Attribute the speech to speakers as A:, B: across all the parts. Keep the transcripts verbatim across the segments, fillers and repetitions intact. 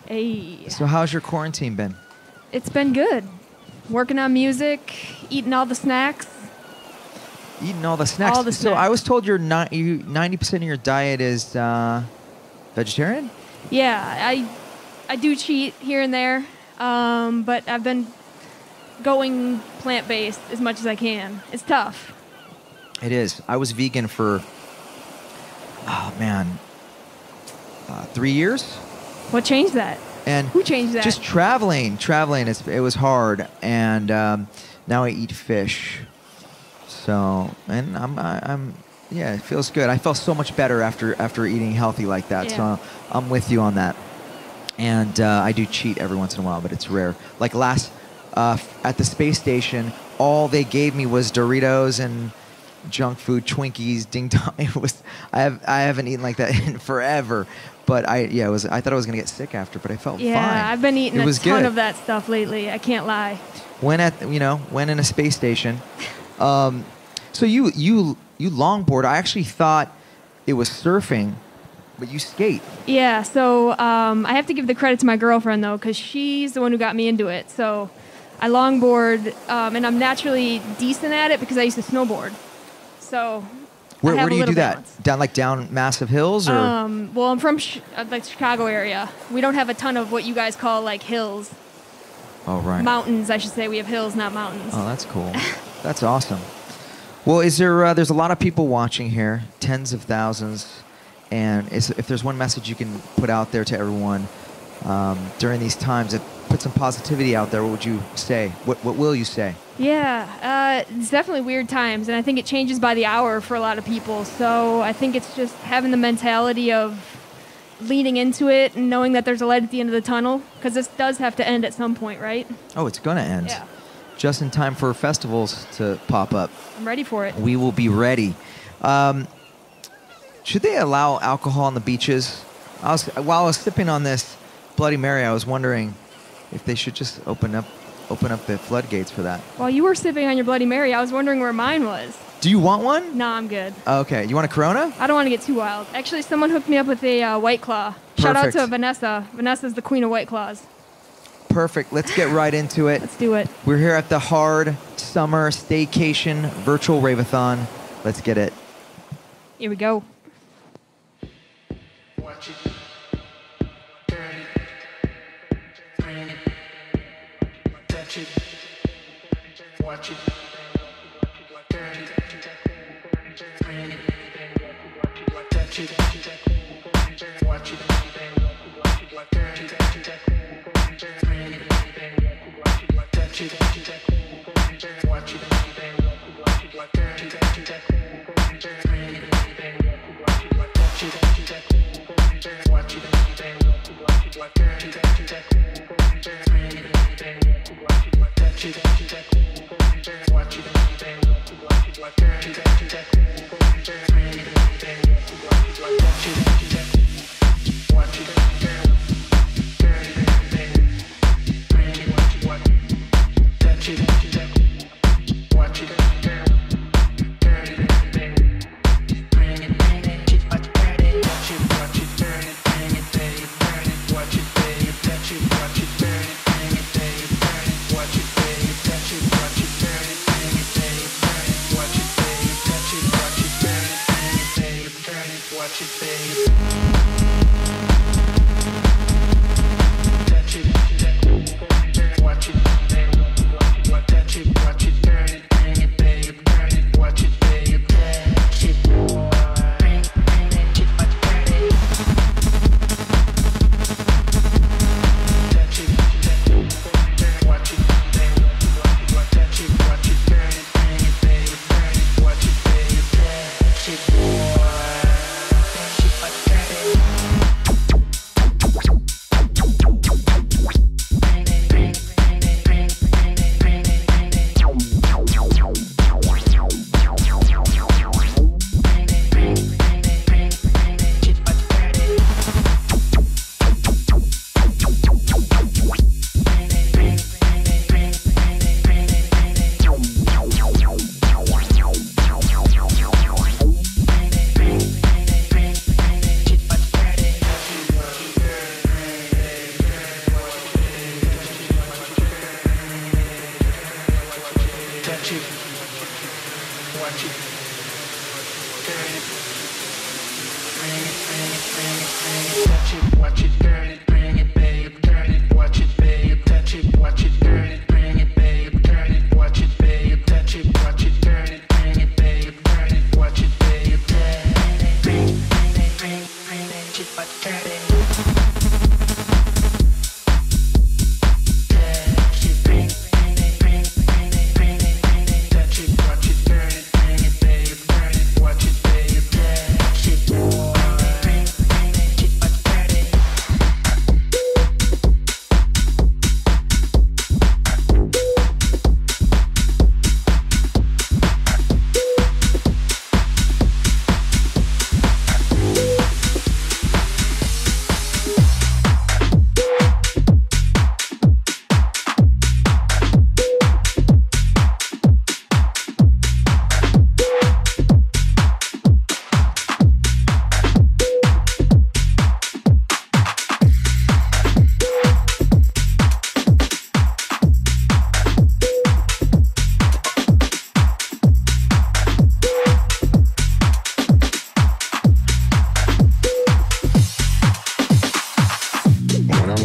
A: Hey.
B: So how's your quarantine been?
A: It's been good. Working on music, eating all the snacks.
B: Eating all the snacks.
A: All the
B: So
A: snacks.
B: I was told your ni- you ninety percent of your diet is uh, vegetarian?
A: Yeah, I I do cheat here and there, um, but I've been going plant-based as much as I can. It's tough.
B: It is. I was vegan for, oh man, uh, three years.
A: What changed that?
B: And
A: Who changed that?
B: just traveling, traveling. It's, it was hard, and um, now I eat fish. So, and I'm, I, I'm, yeah, it feels good. I felt so much better after after eating healthy like that.
A: Yeah.
B: So I'm with you on that. And uh, I do cheat every once in a while, but it's rare. Like last uh, f- at the space station, all they gave me was Doritos and junk food, Twinkies, Ding Dong. It was I have I haven't eaten like that in forever. But I yeah, it was I thought I was gonna get sick after, but I felt
A: yeah,
B: fine.
A: I've been eating
B: It
A: a
B: was
A: ton
B: good.
A: of that stuff lately. I can't lie.
B: When at you know when in a space station. Um, so you you you longboard. I actually thought it was surfing, but you skate.
A: Yeah, so um, I have to give the credit to my girlfriend, though, because she's the one who got me into it. So I longboard, um, and I'm naturally decent at it because I used to snowboard. So
B: Where,
A: I have
B: where do
A: a
B: you do
A: little
B: that?
A: balance.
B: Down like down massive hills or?
A: Um, well, I'm from sh- uh, the Chicago area. We don't have a ton of what you guys call like hills.
B: Oh right.
A: Mountains, I should say. We have hills, not mountains.
B: Oh, that's cool. That's awesome. Well, is there? Uh, there's a lot of people watching here, tens of thousands, and is, if there's one message you can put out there to everyone um, during these times, that put some positivity out there, what would you say? What What will you say?
A: Yeah, uh, it's definitely weird times, and I think it changes by the hour for a lot of people. So I think it's just having the mentality of leaning into it and knowing that there's a light at the end of the tunnel, because this does have to end at some point, right?
B: Oh, it's gonna end.
A: Yeah,
B: Just in time for festivals to pop up.
A: I'm ready for it.
B: We will be ready. Um, should they allow alcohol on the beaches? I was, while I was sipping on this Bloody Mary, I was wondering if they should just open up, open up the floodgates for that.
A: While you were sipping on your Bloody Mary, I was wondering where mine was.
B: Do you want one?
A: No, I'm good.
B: Okay, you want a Corona?
A: I don't want to get too wild. Actually, someone hooked me up with a uh, White Claw. Shout out
B: Perfect.
A: to Vanessa. Vanessa's the queen of White Claws.
B: Perfect. Let's get right into it.
A: Let's do it.
B: We're here at the Hard Summer Staycation Virtual Raveathon. Let's get it.
A: Here we go.
C: Watch it, turn it, bring it, touch it, watch it, turn it, bring it, touch it, watch it, turn it, bring it, touch it, watch it, turn it, bring it, touch it. Watch it, turn it, bring it, touch it, watch it, turn it, bring it, touch it, watch it, turn it, bring it, touch it, watch it, turn it, bring it, touch it, watch it, turn it, bring it, babe, turn it, watch it, babe, touch it, watch it, turn it, bring it, babe, turn it, watch it, babe, touch it, watch it, turn it, bring it, babe, turn it, watch it, babe, touch it, watch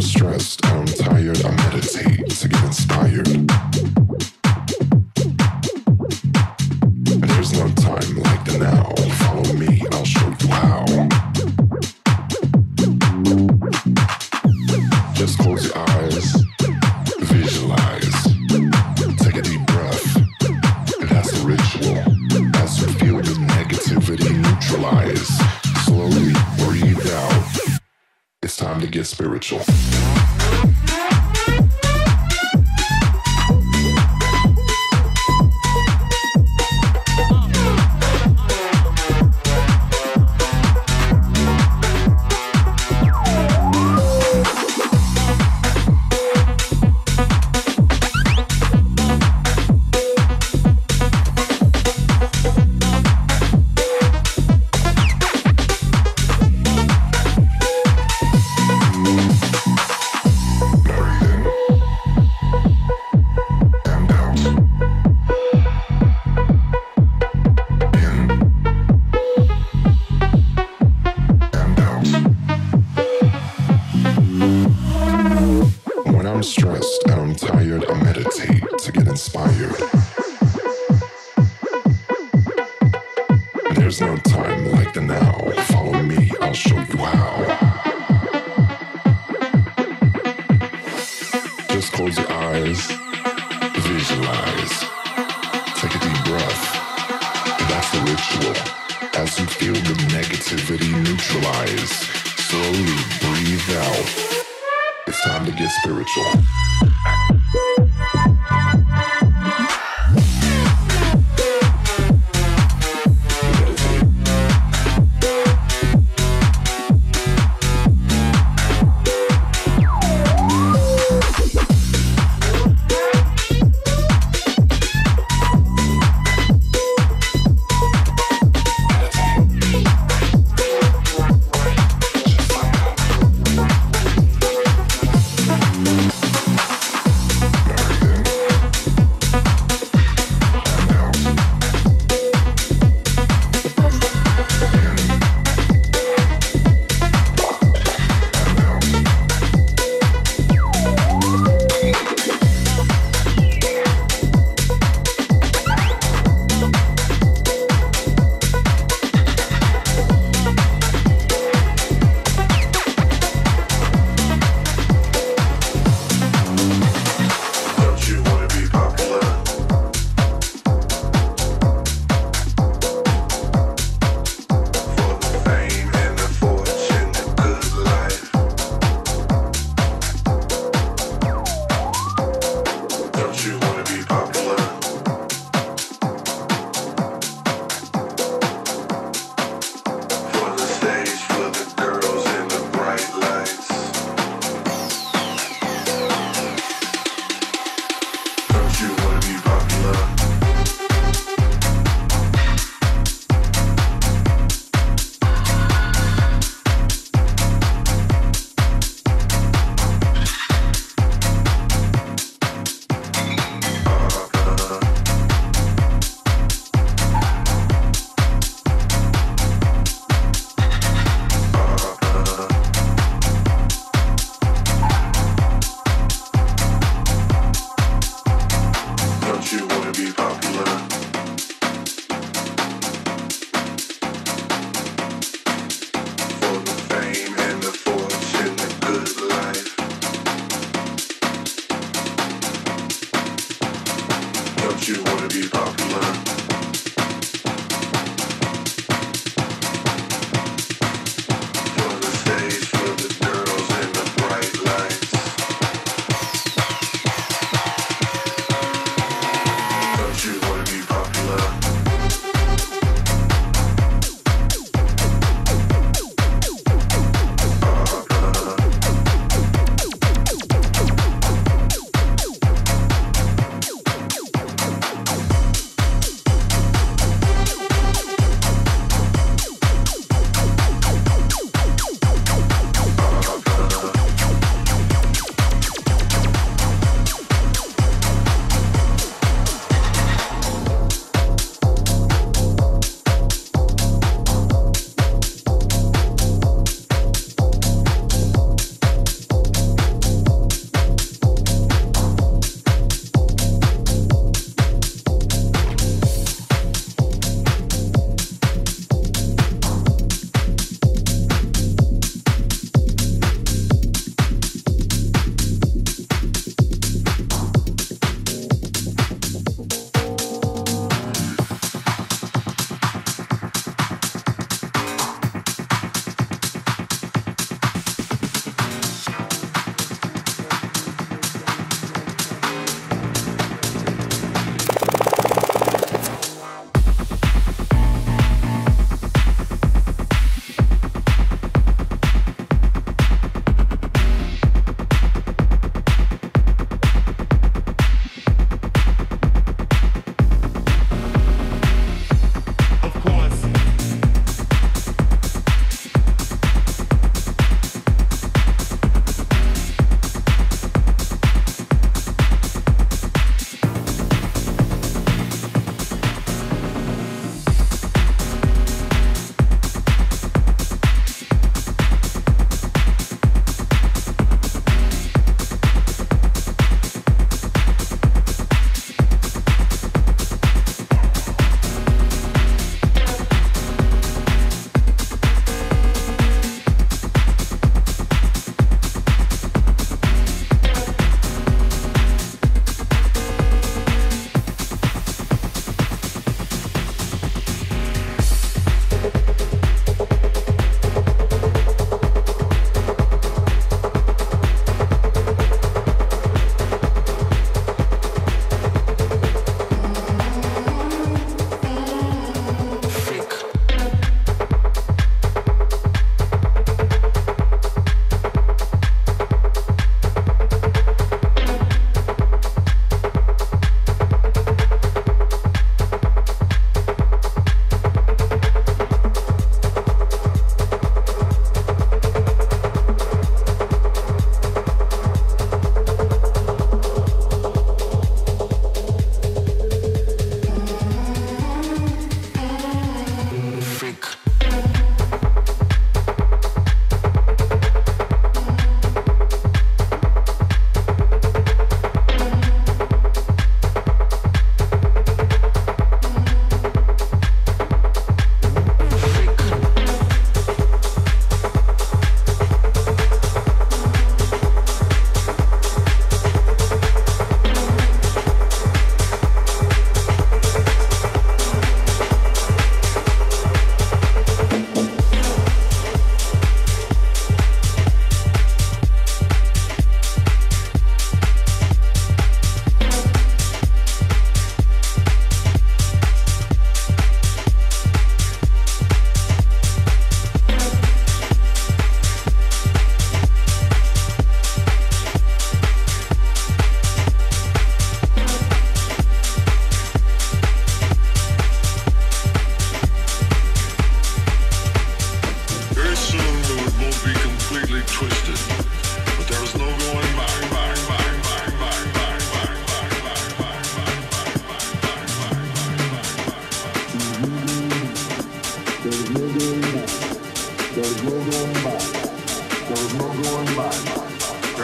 D: I'm stressed, I'm tired, I meditate to get inspired. And there's no time like the now. Follow me, I'll show you how. Just close your eyes, visualize, take a deep breath. That's the ritual. As you feel the negativity neutralize, slowly breathe out. It's time to get spiritual. I'm stressed and I'm tired, I meditate to get inspired. There's no time like the now. Follow me, I'll show you how. Just close your eyes, visualize, take a deep breath. That's the ritual. As you feel the negativity neutralize, slowly breathe out. It's time to get spiritual.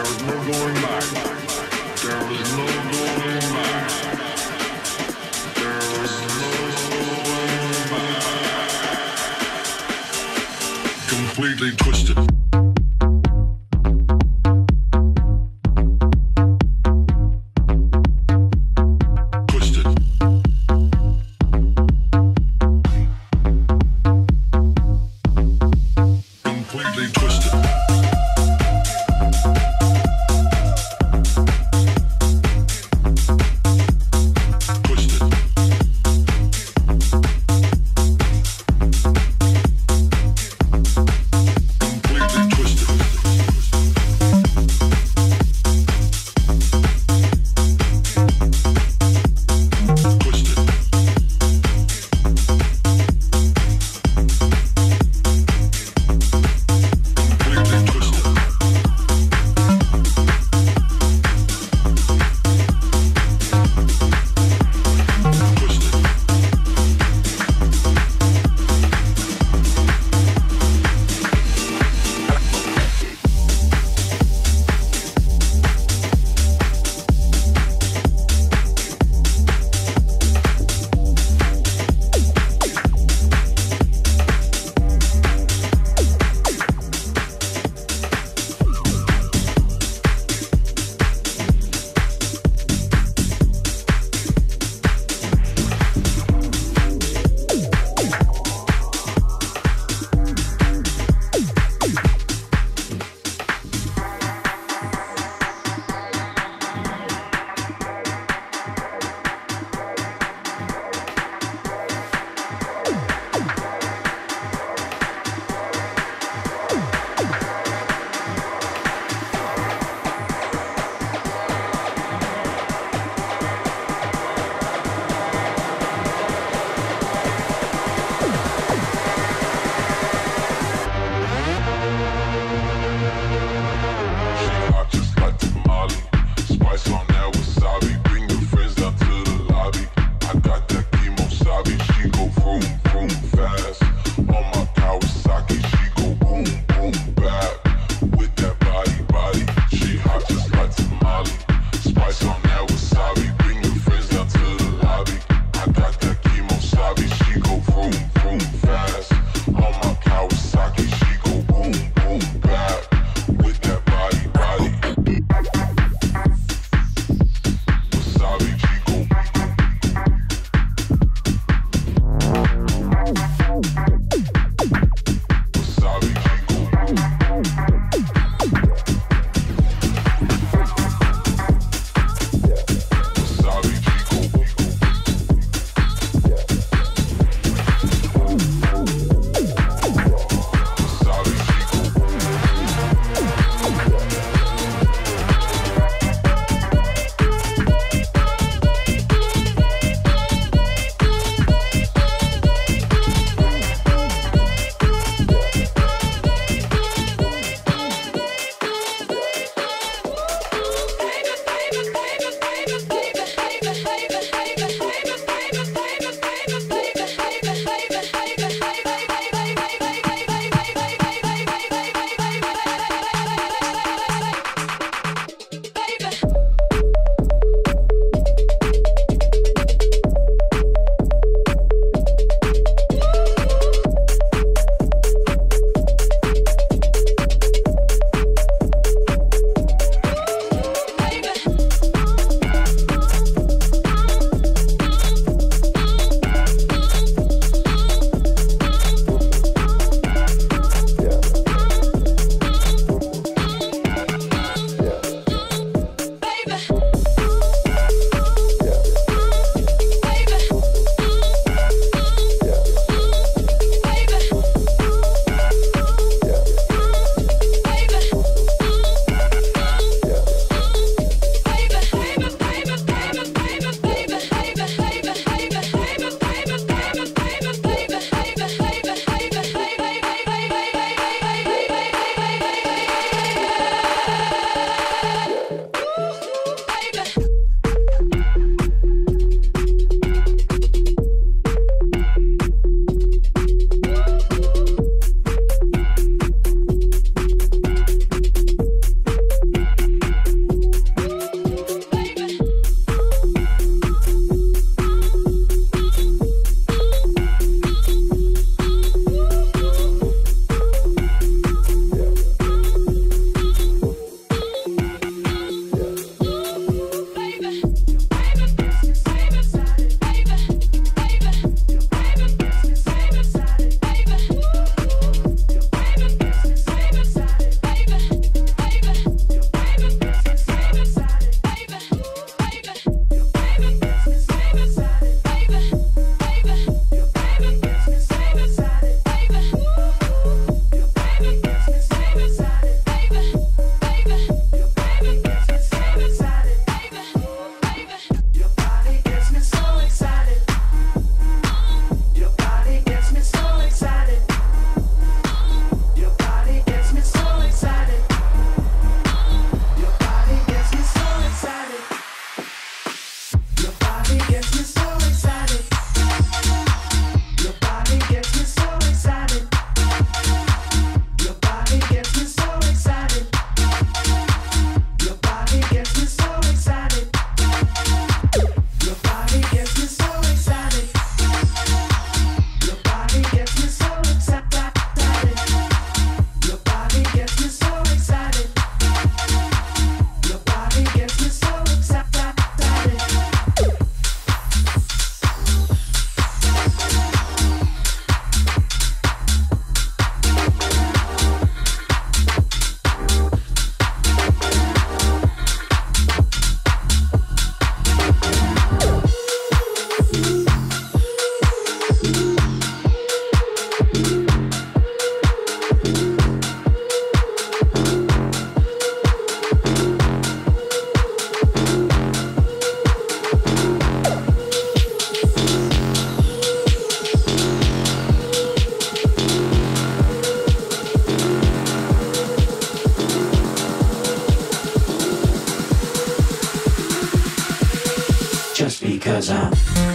D: was no going back. There was no going back. There was no going back. Completely twisted. Completely
E: just because I'm.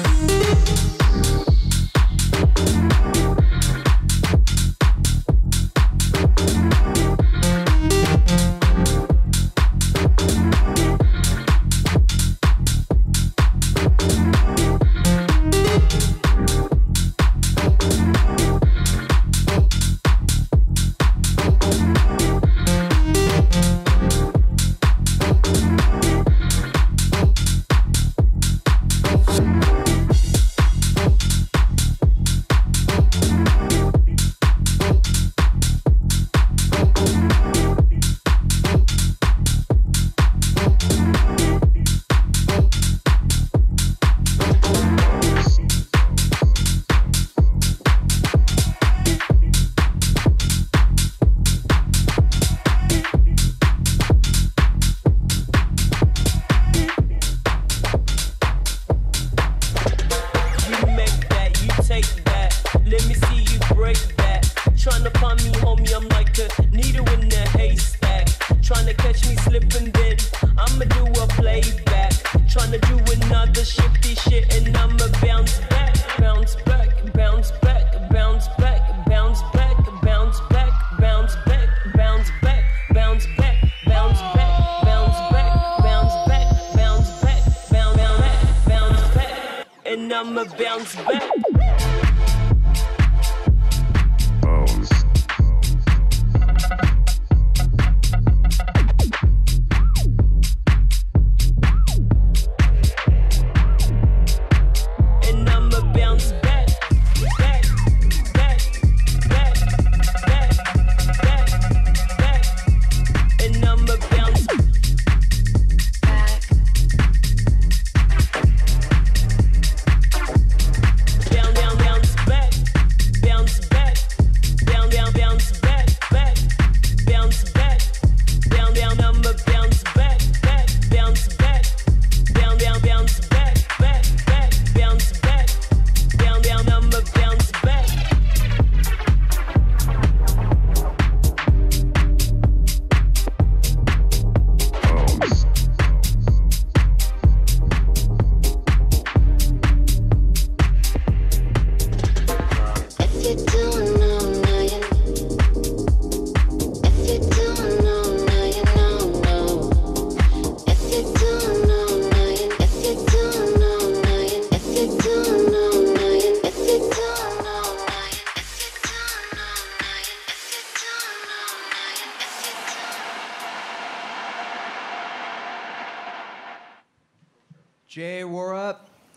B: Jay Warup,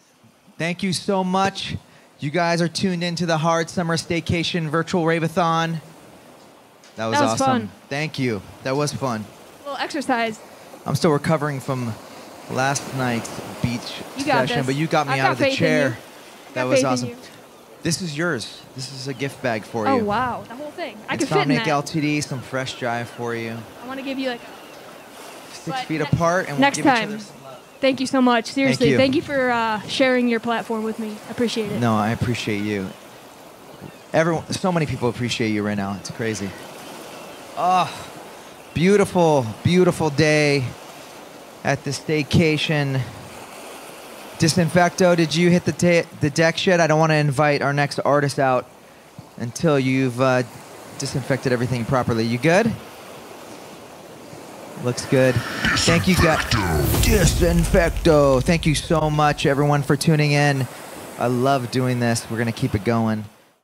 B: thank you so much. You guys are tuned into the Hard Summer Staycation Virtual Rave-a-thon. That was,
A: That was
B: awesome.
A: fun.
B: Thank you. That was fun.
A: A little exercise.
B: I'm still recovering from last night's beach
A: You got
B: session,
A: this.
B: but you got me
A: I've
B: out
A: got
B: of the
A: faith in
B: chair.
A: you.
B: That
A: Got
B: was
A: faith in
B: awesome.
A: you.
B: This is yours. This is a gift bag for
A: Oh
B: you.
A: wow, the whole thing. I could fit in
B: Insomniac
A: that.
B: L T D, some fresh jive for you.
A: I want to give you like.
B: Six
A: But
B: feet
A: ne-
B: apart, and we'll
A: next
B: give each
A: time.
B: other some love.
A: Thank you so much. Seriously,
B: you.
A: thank you for uh, sharing your platform with me. I appreciate it.
B: No, I appreciate you. Everyone, so many people appreciate you right now. It's crazy. Oh, beautiful, beautiful day at the staycation. Disinfecto, did you hit the ta- the deck yet? I don't want to invite our next artist out until you've uh, disinfected everything properly. You good? Looks good. Thank you, guys. Disinfecto. Thank you so much, everyone, for tuning in. I love doing this. We're going to keep it going.